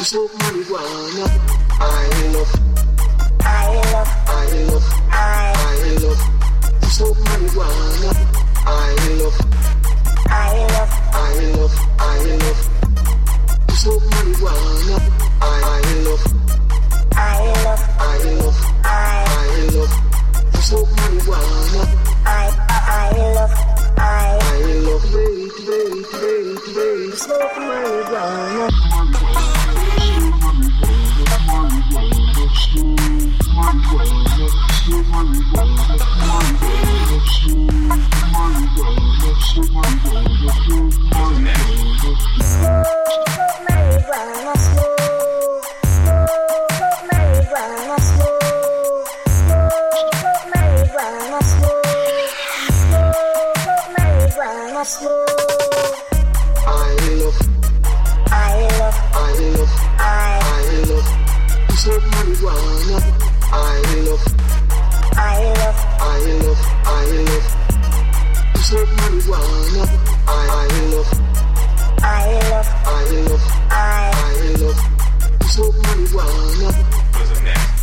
smoke marijuana. I love to smoke marijuana. I love to smoke marijuana. I love to smoke marijuana. I love wait, smoke marijuana. Smoke marijuana.